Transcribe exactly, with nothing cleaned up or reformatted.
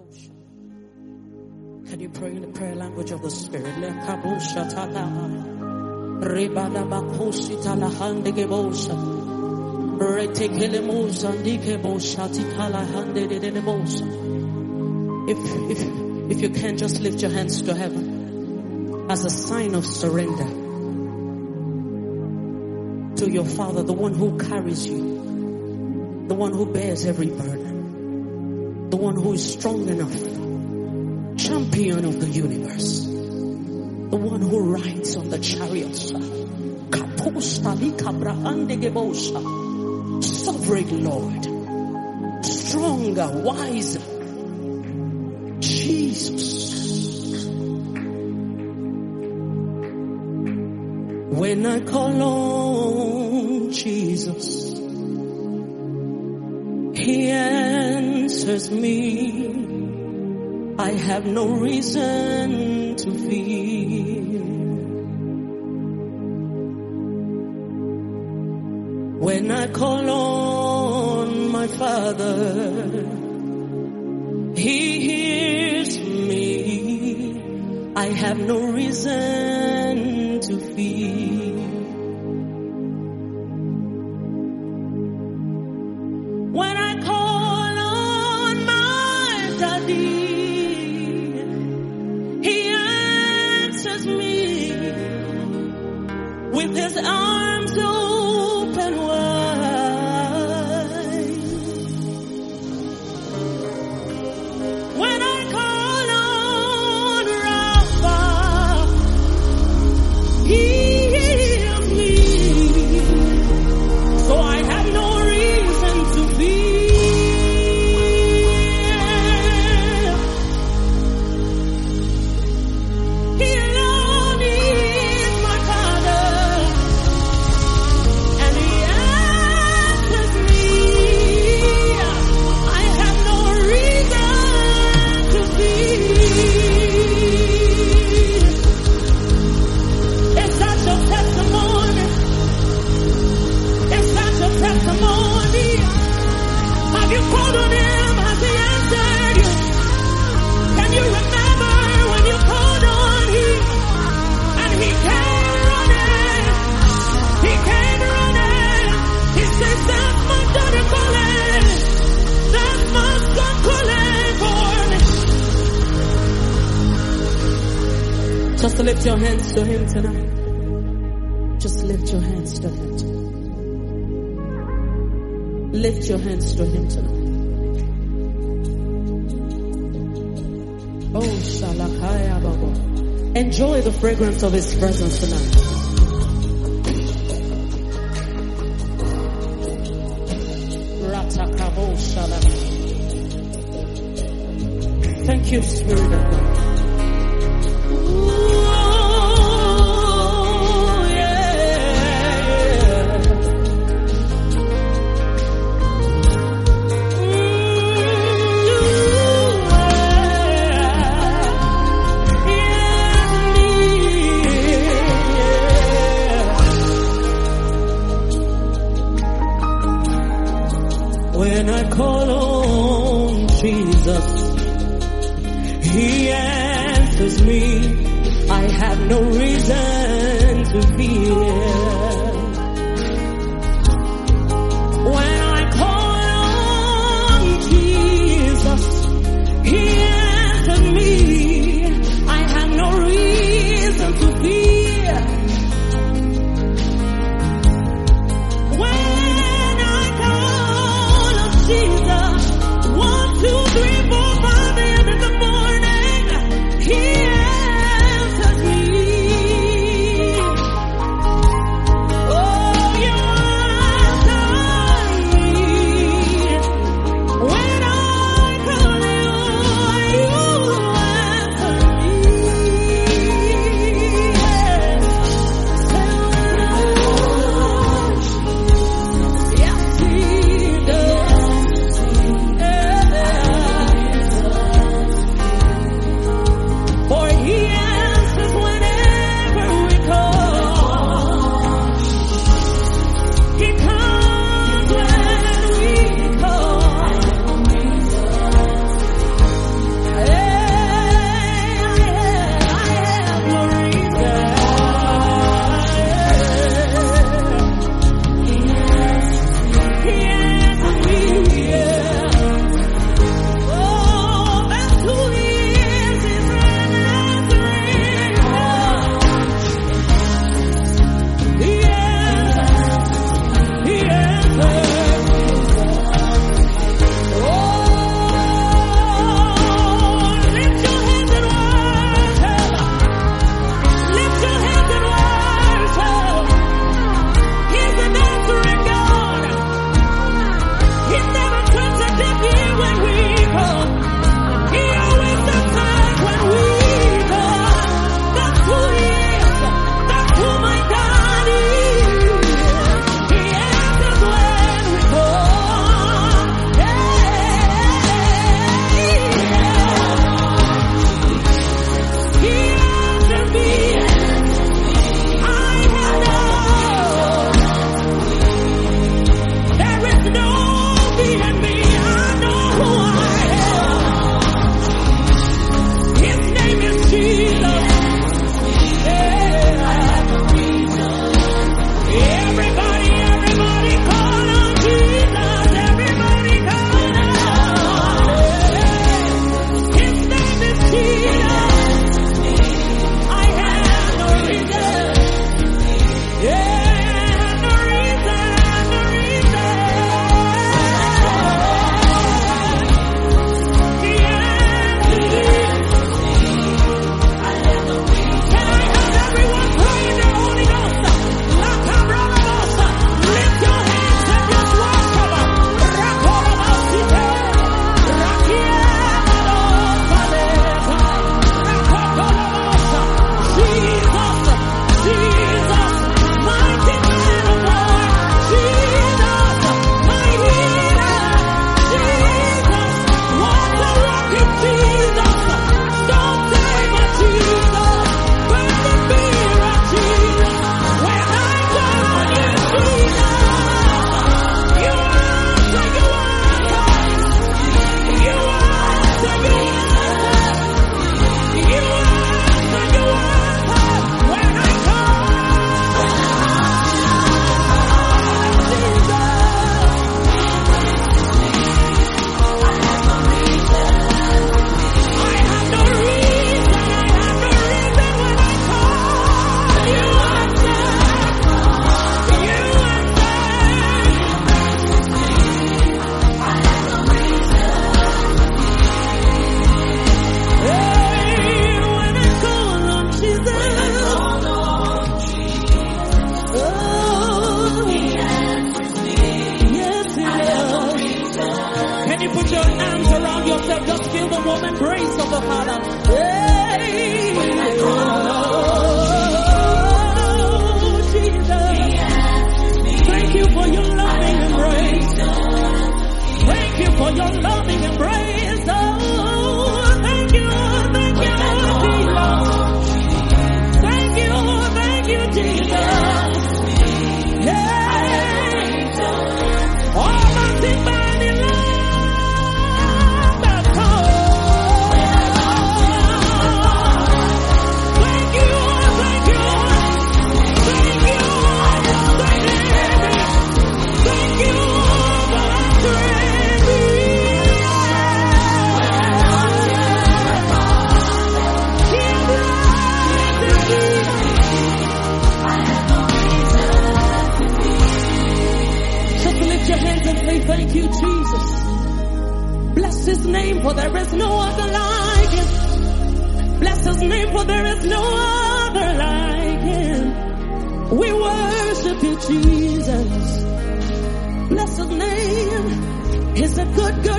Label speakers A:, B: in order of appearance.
A: Can you pray in the prayer language of the Spirit? If, if, if you can, just lift your hands to heaven as a sign of surrender to your Father, the one who carries you, the one who bears every burden, the one who is strong enough, champion of the universe, the one who rides on the chariots, sovereign Lord, stronger, wiser, Jesus. When I call on Jesus, He answers me. I have no reason to fear. When I call on my Father, He hears me. I have no reason to fear. When I call on my Daddy, He answers me with His arms open wide. When I call on Rapha, He heals me, so I have no reason to fear. He alone is my Father, and He answers me. I have no reason to fear. Is that your testimony? Is that your testimony? Have you called on Him? Has He answered you? Can you remember when you called on Him and He came running? He came running. He says, "That's my daughter calling. That's my son calling for me." Just lift your hands to Him tonight. Just lift your hands to Him tonight. Lift your hands to Him tonight. Oh, Shalakaya Baba. Enjoy the fragrance of His presence tonight. Ratakabo Shalak. Thank you, Spirit of God. Ooh, yeah, yeah. When I call on Jesus, He answers me. I have no reason to fear. When I call on Jesus, He answers me. I have no reason to fear. When I call on Jesus, one, two, three, four, five a.m. in the morning, He answers me. Can you put your arms around yourself? Just feel the warm embrace of the Father. Hey, oh, Jesus. Thank you for your loving embrace. Thank you for your loving embrace. Oh, thank you, thank you, Jesus. Thank you, thank you, Jesus. Yeah. All my sin body love, that's all. Thank you, thank you, thank you, thank you, thank you for answering me. Just lift your hands and say thank you, Jesus. Bless his name, for there is no other like him. Bless his name, for there is no other like him. We worship you, Jesus. Bless his name. He's a good, good